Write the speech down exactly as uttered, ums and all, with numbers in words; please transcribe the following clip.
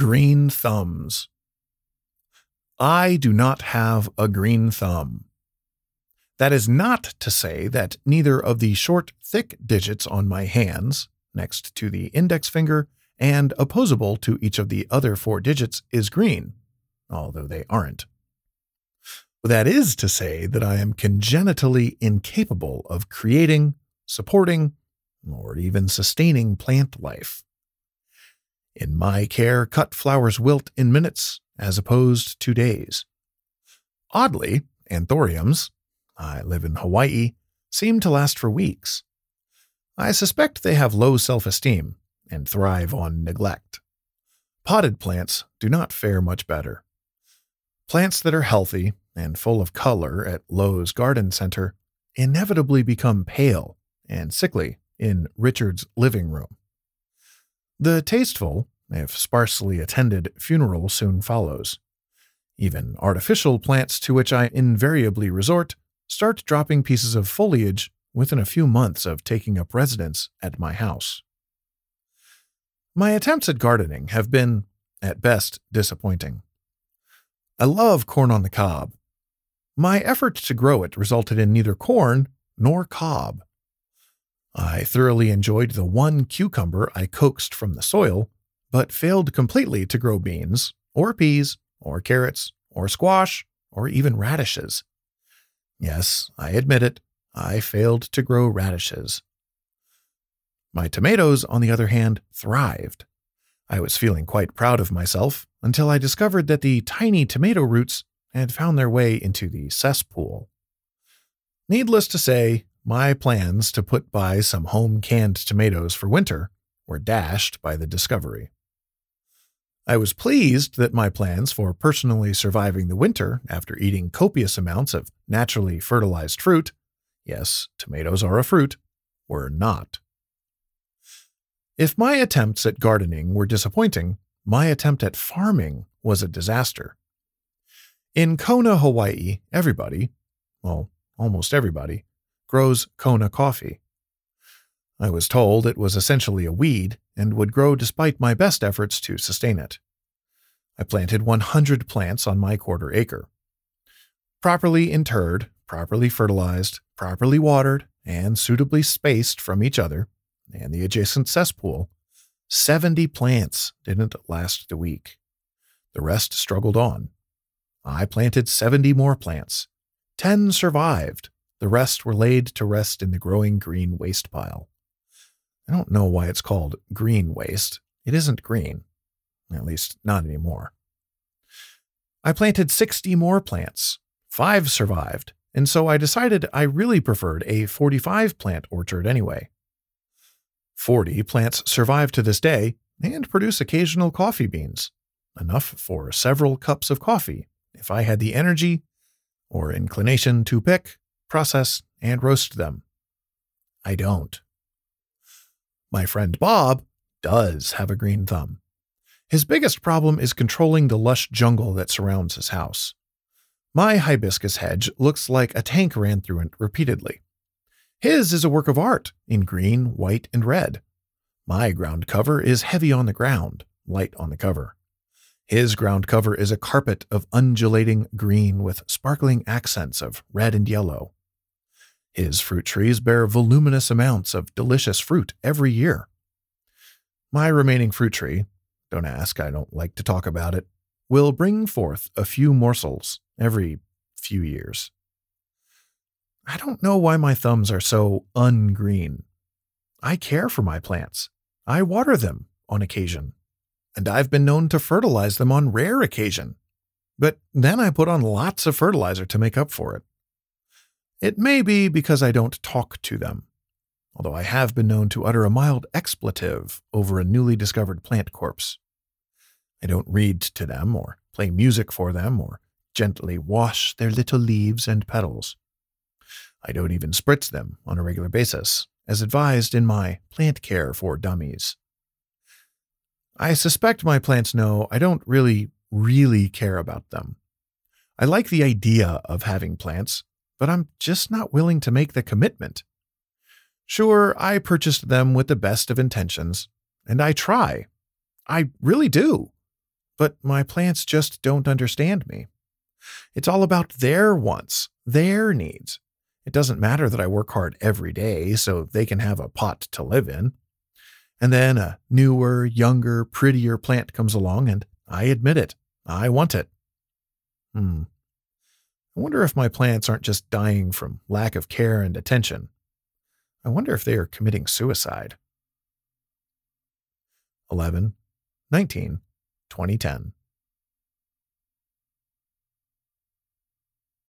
Green thumbs. I do not have a green thumb. That is not to say that neither of the short, thick digits on my hands, next to the index finger and opposable to each of the other four digits, is green, although they aren't. That is to say that I am congenitally incapable of creating, supporting, or even sustaining plant life. In my care, cut flowers wilt in minutes as opposed to days. Oddly, anthuriums, I live in Hawaii, seem to last for weeks. I suspect they have low self-esteem and thrive on neglect. Potted plants do not fare much better. Plants that are healthy and full of color at Lowe's Garden Center inevitably become pale and sickly in Richard's living room. The tasteful, if sparsely attended, funeral soon follows. Even artificial plants to which I invariably resort start dropping pieces of foliage within a few months of taking up residence at my house. My attempts at gardening have been, at best, disappointing. I love corn on the cob. My effort to grow it resulted in neither corn nor cob. I thoroughly enjoyed the one cucumber I coaxed from the soil, but failed completely to grow beans, or peas, or carrots, or squash, or even radishes. Yes, I admit it, I failed to grow radishes. My tomatoes, on the other hand, thrived. I was feeling quite proud of myself until I discovered that the tiny tomato roots had found their way into the cesspool. Needless to say, my plans to put by some home-canned tomatoes for winter were dashed by the discovery. I was pleased that my plans for personally surviving the winter after eating copious amounts of naturally fertilized fruit, yes, tomatoes are a fruit, were not. If my attempts at gardening were disappointing, my attempt at farming was a disaster. In Kona, Hawaii, everybody, well, almost everybody, grows Kona coffee. I was told it was essentially a weed and would grow despite my best efforts to sustain it. I planted one hundred plants on my quarter acre. Properly interred, properly fertilized, properly watered, and suitably spaced from each other and the adjacent cesspool, seventy plants didn't last a week. The rest struggled on. I planted seventy more plants. Ten survived. The rest were laid to rest in the growing green waste pile. I don't know why it's called green waste. It isn't green. At least, not anymore. I planted sixty more plants. Five survived, and so I decided I really preferred a forty-five plant orchard anyway. Forty plants survive to this day and produce occasional coffee beans, enough for several cups of coffee if I had the energy or inclination to pick, process, and roast them. I don't. My friend Bob does have a green thumb. His biggest problem is controlling the lush jungle that surrounds his house. My hibiscus hedge looks like a tank ran through it repeatedly. His is a work of art in green, white, and red. My ground cover is heavy on the ground, light on the cover. His ground cover is a carpet of undulating green with sparkling accents of red and yellow. His fruit trees bear voluminous amounts of delicious fruit every year. My remaining fruit tree, don't ask, I don't like to talk about it, will bring forth a few morsels every few years. I don't know why my thumbs are so ungreen. I care for my plants. I water them on occasion, and I've been known to fertilize them on rare occasion. But then I put on lots of fertilizer to make up for it. It may be because I don't talk to them, although I have been known to utter a mild expletive over a newly discovered plant corpse. I don't read to them or play music for them or gently wash their little leaves and petals. I don't even spritz them on a regular basis, as advised in my Plant Care for Dummies. I suspect my plants know I don't really, really care about them. I like the idea of having plants, but I'm just not willing to make the commitment. Sure, I purchased them with the best of intentions, and I try. I really do. But my plants just don't understand me. It's all about their wants, their needs. It doesn't matter that I work hard every day so they can have a pot to live in. And then a newer, younger, prettier plant comes along and I admit it. I want it. Hmm. I wonder if my plants aren't just dying from lack of care and attention. I wonder if they are committing suicide. eleven, nineteen, twenty ten.